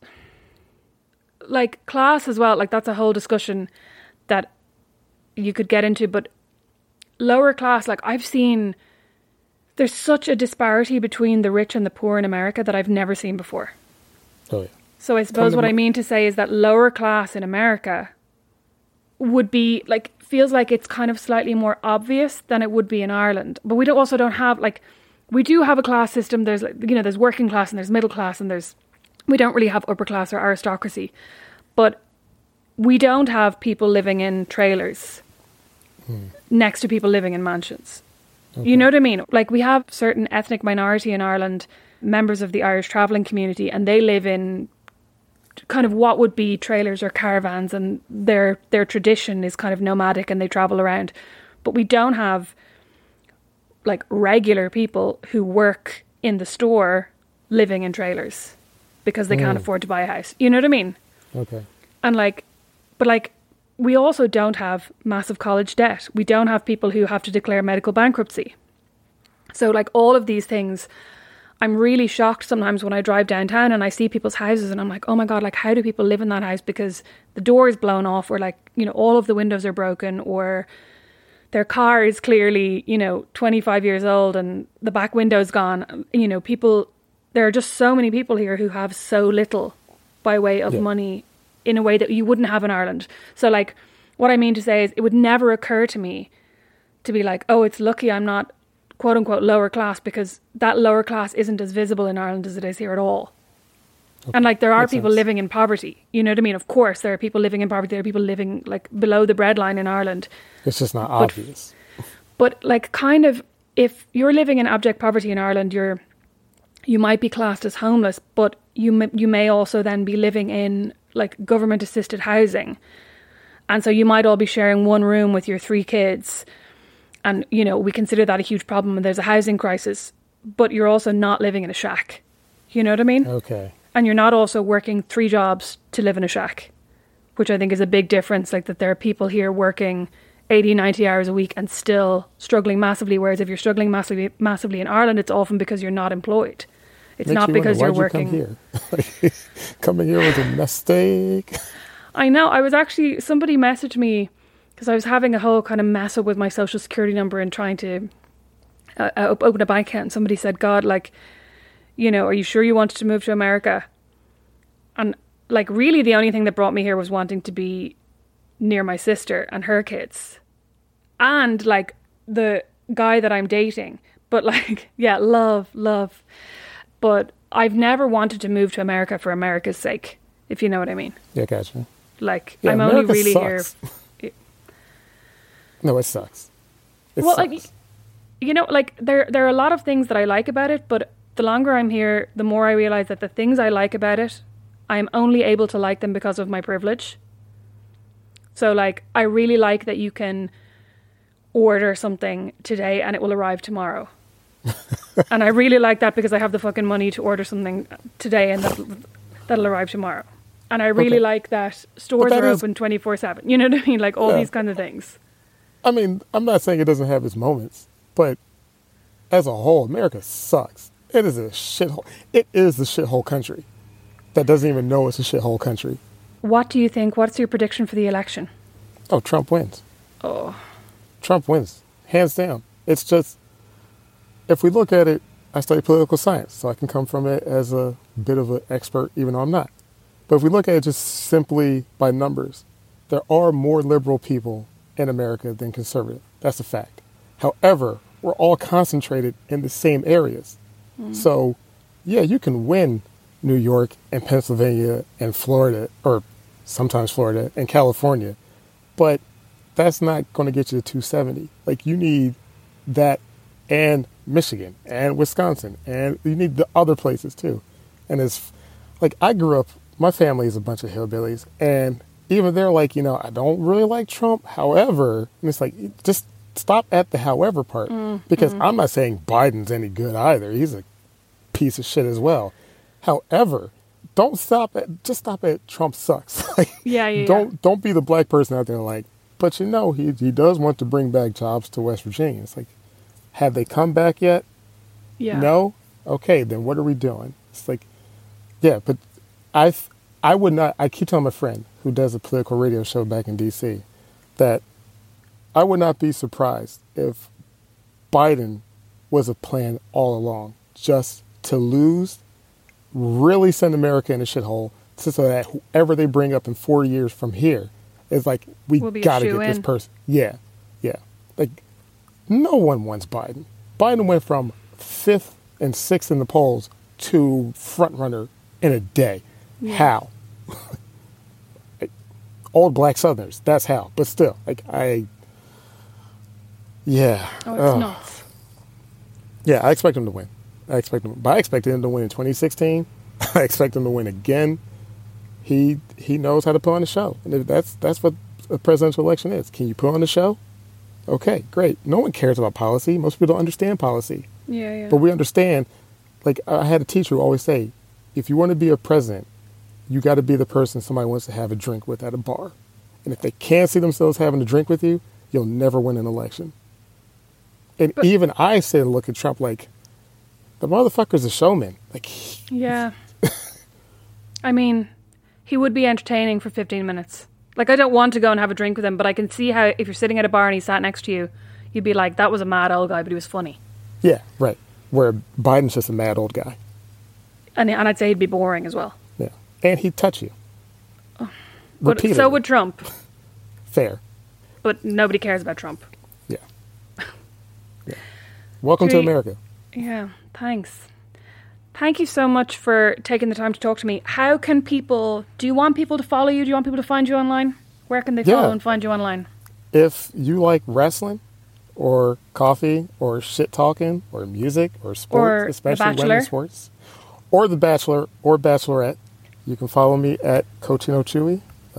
like, class as well, like, that's a whole discussion that you could get into. But lower class, like, I've seen, there's such a disparity between the rich and the poor in America that I've never seen before. Oh, yeah. So I suppose what I mean to say is that lower class in America would be, like, feels like it's kind of slightly more obvious than it would be in Ireland. But we also don't have, like, we do have a class system. There's, like, you know, there's working class and there's middle class and we don't really have upper class or aristocracy. But we don't have people living in trailers next to people living in mansions. Okay. You know what I mean? Like, we have certain ethnic minority in Ireland, members of the Irish travelling community, and they live in kind of what would be trailers or caravans, and their tradition is kind of nomadic and they travel around. But we don't have, like, regular people who work in the store living in trailers because they can't afford to buy a house. You know what I mean? Okay. And, like, but, like, we also don't have massive college debt. We don't have people who have to declare medical bankruptcy. So, like, all of these things, I'm really shocked sometimes when I drive downtown and I see people's houses and I'm like, oh my God, like, how do people live in that house? Because the door is blown off, or, like, you know, all of the windows are broken, or their car is clearly, you know, 25 years old and the back window's gone. You know, there are just so many people here who have so little by way of money in a way that you wouldn't have in Ireland. So, like, what I mean to say is it would never occur to me to be like, oh, it's lucky I'm not quote unquote lower class, because that lower class isn't as visible in Ireland as it is here at all. Okay. And, like, there are people living in poverty. You know what I mean? Of course, there are people living in poverty. There are people living, like, below the breadline in Ireland. It's just not obvious. But, like, kind of, if you're living in abject poverty in Ireland, you might be classed as homeless, but you may also then be living in, like, government assisted housing. And so you might all be sharing one room with your 3 kids. And, you know, we consider that a huge problem and there's a housing crisis, but you're also not living in a shack. You know what I mean? Okay. And you're not also working 3 jobs to live in a shack, which I think is a big difference. Like, that there are people here working 80, 90 hours a week and still struggling massively. Whereas if you're struggling massively in Ireland, it's often because you're not employed. It's not because you're working. Come here? Coming here was a mistake. I know. Somebody messaged me because I was having a whole kind of mess up with my social security number and trying to open a bank account. And somebody said, God, like, you know, are you sure you wanted to move to America? And, like, really the only thing that brought me here was wanting to be near my sister and her kids. And, like, the guy that I'm dating. But, like, yeah, love. But I've never wanted to move to America for America's sake, if you know what I mean. Yeah, gotcha. Like, yeah, I'm America only really sucks. here. No, it sucks. It well, sucks. like, you know, like, there are a lot of things that I like about it, but the longer I'm here, the more I realize that the things I like about it, I'm only able to like them because of my privilege. So, like, I really like that you can order something today and it will arrive tomorrow. And I really like that because I have the fucking money to order something today and that'll arrive tomorrow. And I really like that stores are open 24/7. You know what I mean? Like, all these kind of things. I mean, I'm not saying it doesn't have its moments, but as a whole, America sucks. It is a shithole. It is the shithole country that doesn't even know it's a shithole country. What do you think? What's your prediction for the election? Oh, Trump wins. Oh. Trump wins. Hands down. It's just, if we look at it, I study political science, so I can come from it as a bit of an expert, even though I'm not. But if we look at it just simply by numbers, there are more liberal people in America than conservative. That's a fact. However, we're all concentrated in the same areas. So, yeah, you can win New York and Pennsylvania and Florida, or sometimes Florida and California, but that's not going to get you to 270. Like, you need that and Michigan and Wisconsin, and you need the other places too. And it's like, I grew up, my family is a bunch of hillbillies, and even they're like, I don't really like Trump, however, and it's like, just stop at the however part, because I'm not saying Biden's any good either. He's a piece of shit as well. However, just stop at Trump sucks. Don't be the black person out there like, but he does want to bring back jobs to West Virginia. It's like, have they come back yet? Yeah. No? Okay, then what are we doing? It's like, yeah, but I would not, I keep telling my friend who does a political radio show back in D.C. that I would not be surprised if Biden was a plan all along, just to lose, really send America in a shithole, so that whoever they bring up in 4 years from here is like, we got to get this person. Yeah. Like, no one wants Biden. Biden went from 5th and 6th in the polls to front runner in a day. Yeah. How? Old black Southerners, that's how. But still, yeah. Oh, it's nuts. Yeah, I expect him to win. But I expected him to win in 2016. I expect him to win again. He knows how to put on a show. And that's what a presidential election is. Can you put on a show? Okay, great. No one cares about policy. Most people don't understand policy. Yeah. But we understand, like, I had a teacher who always say, if you want to be a president, you got to be the person somebody wants to have a drink with at a bar. And if they can't see themselves having a drink with you, you'll never win an election. And even I say to look at Trump like, the motherfucker's a showman. Like, yeah. I mean, he would be entertaining for 15 minutes. Like, I don't want to go and have a drink with him, but I can see how if you're sitting at a bar and he sat next to you, you'd be like, that was a mad old guy, but he was funny. Yeah, right. Where Biden's just a mad old guy. And I'd say he'd be boring as well. Yeah. And he'd touch you. But so would Trump. Fair. But nobody cares about Trump. Yeah. Welcome to America. Yeah, thanks. Thank you so much for taking the time to talk to me. How can do you want people to follow you? Do you want people to find you online? Where can they follow and find you online? If you like wrestling or coffee or shit talking or music or sports, or especially women's sports, or The Bachelor or Bachelorette, you can follow me at Cochino Chewy,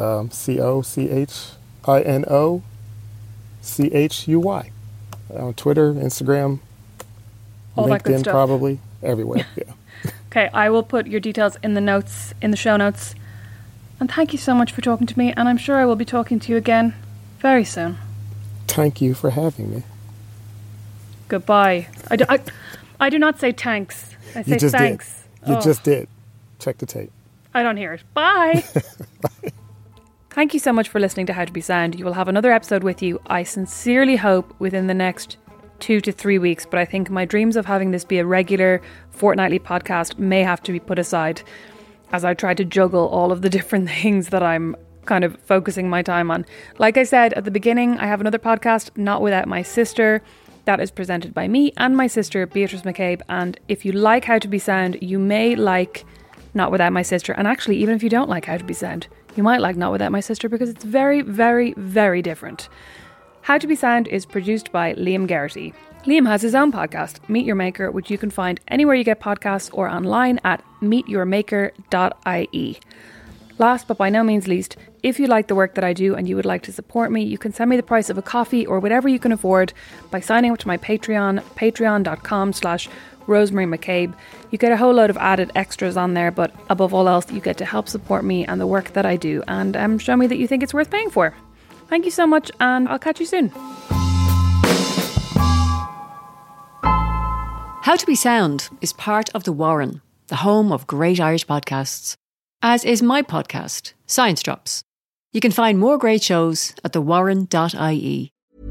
COCHINOCHUY, on Twitter, Instagram, all that good LinkedIn, stuff. probably everywhere. Yeah. Okay, I will put your details in the show notes. And thank you so much for talking to me, and I'm sure I will be talking to you again very soon. Thank you for having me. Goodbye. I do not say thanks. I say thanks. You just did. Check the tape. I don't hear it. Bye. Bye. Thank you so much for listening to How to Be Sound. You will have another episode with you, I sincerely hope, within the next 2 to 3 weeks. But I think my dreams of having this be a regular fortnightly podcast may have to be put aside as I try to juggle all of the different things that I'm kind of focusing my time on. Like I said at the beginning, I have another podcast, Not Without My Sister, that is presented by me and my sister, Beatrice McCabe. And if you like How to Be Sound, you may like Not Without My Sister. And actually, even if you don't like How to Be Sound, you might like Not Without My Sister, because it's very, very, very different. How to Be Sound is produced by Liam Geraghty. Liam has his own podcast, Meet Your Maker, which you can find anywhere you get podcasts or online at meetyourmaker.ie. Last but by no means least, if you like the work that I do and you would like to support me, you can send me the price of a coffee or whatever you can afford by signing up to my Patreon, patreon.com/Rosemary McCabe. You get a whole load of added extras on there, but above all else, you get to help support me and the work that I do, and show me that you think it's worth paying for. Thank you so much, and I'll catch you soon. How to Be Sound is part of The Warren, the home of great Irish podcasts, as is my podcast, Science Drops. You can find more great shows at thewarren.ie.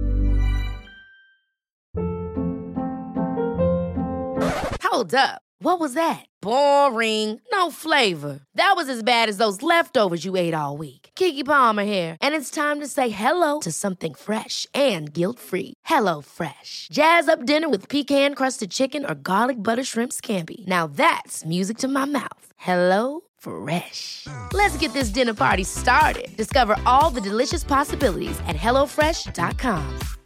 Hold up. What was that? Boring. No flavor. That was as bad as those leftovers you ate all week. Keke Palmer here, and it's time to say hello to something fresh and guilt-free. Hello Fresh. Jazz up dinner with pecan-crusted chicken or garlic butter shrimp scampi. Now that's music to my mouth. Hello Fresh. Let's get this dinner party started. Discover all the delicious possibilities at HelloFresh.com.